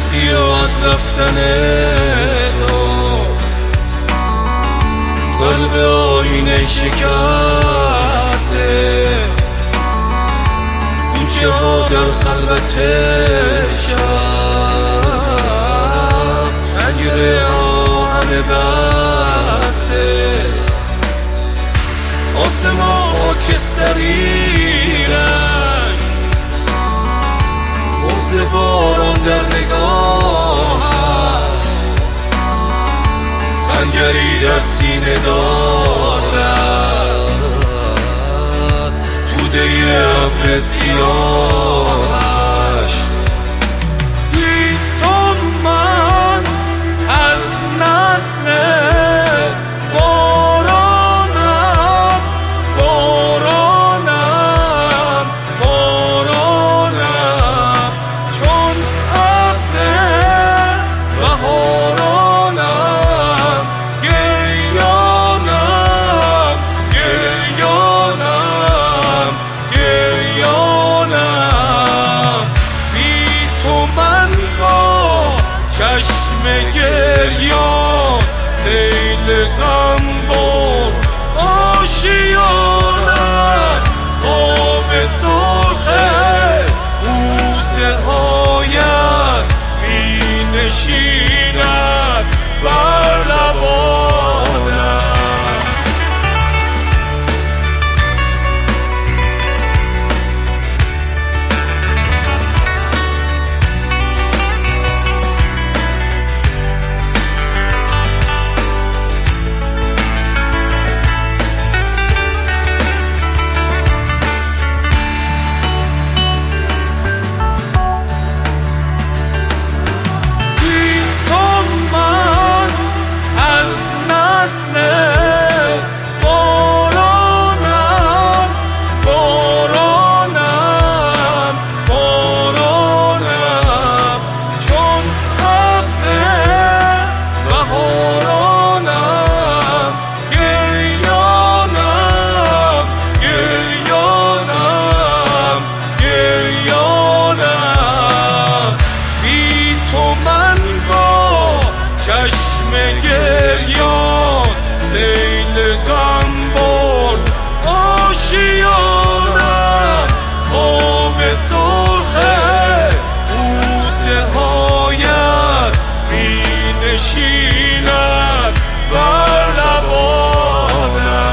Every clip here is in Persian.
رفتی و از رفتن تو قلب آینه شکسته، کوچه ها در خلوت شب شنگره آهن بسته، آسمان خاکستری رنگ، بغض باران در نگاهش، خنجری در سینه دارد توده ابر سیاهش. بی تو من از نسل بارانم، بارانم، بارانم، چون عهد بهارانم، گریانم، گریانم، گریانم. بی تو من با چشم گریان سیل غم برد آشیانم، خواب سرخه بوسه هایت می نشیند بر لبانم. چشم گریان سیل غم برد آشیانم، خواب سرخه بوسه هایت می نشیند بر لبانم.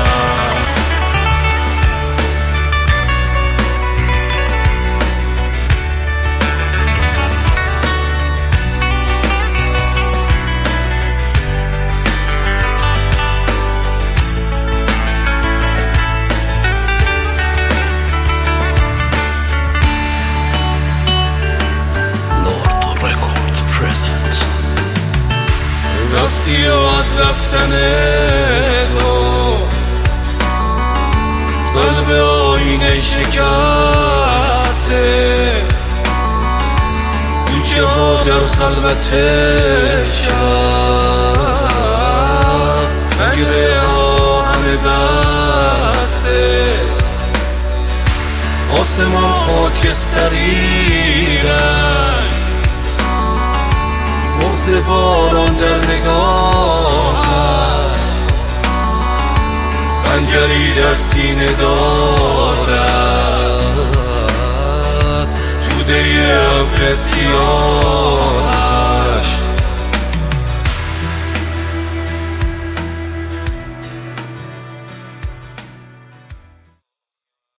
رفتی و از رفتن تو قلب آینه شکسته، کوچه ها در خلوت شب شنگره آهن بسته، آسمان خاکستری رنگ، بغض باران در نگاهش، خنجری در سینه دارد توده ابر سیاهش.